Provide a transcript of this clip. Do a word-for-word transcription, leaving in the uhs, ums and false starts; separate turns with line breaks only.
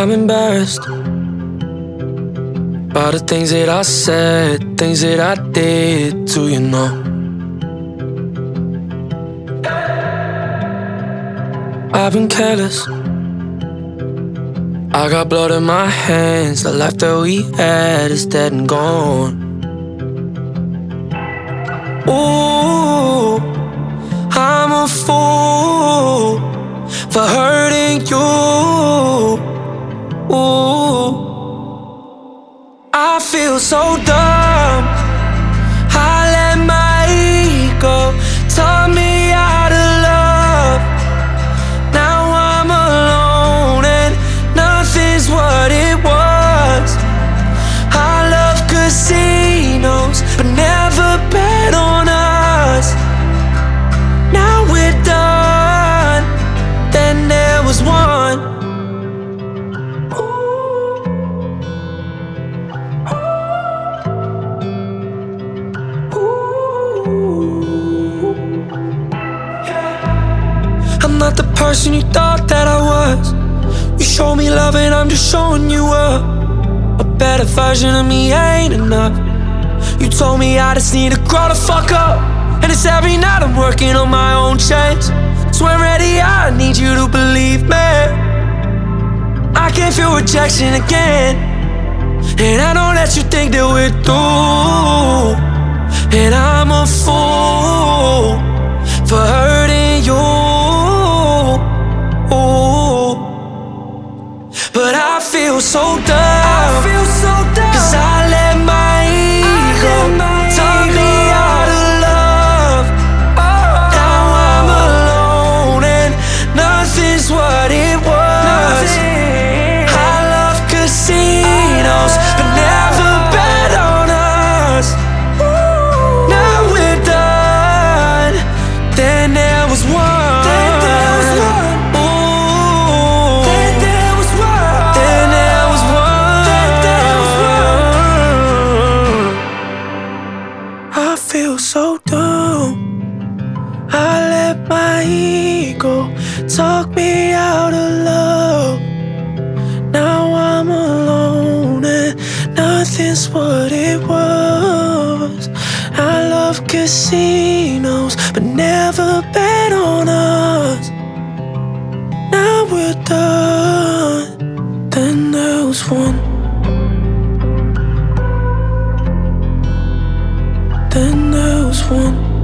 I'm embarrassed by the things that I said, things that I did to you, know. I've been careless. I got blood in my hands. The life that we had is dead and gone. Ooh, I'm a fool for hurting you. Ooh, I feel so dumb. I let my ego tell me how to love. Now I'm alone and nothing's what it was. I love casinos, but never bet on us. Now we're done. Then there was one. I'm not the person you thought that I was. You show me love and I'm just showing you up. A better version of me ain't enough. You told me I just need to grow the fuck up. And it's every night I'm working on my own change. So when ready, I need you to believe me. I can't feel rejection again. And I know that you think that we're through. And I'm a fool for hurting you. Ooh. But I feel so dumb. I feel so dumb. Cause I let my ego tell me how to love. Oh. Now I'm alone and nothing's what it was. Nothing. I love casinos, but never bet on us. Ooh. Now we're done. Then there was one. I feel so dumb. I let my ego talk me out of love. Now I'm alone and nothing's what it was. I love casinos, but never bet on us. Now we're done. Then there was one. Then there was one.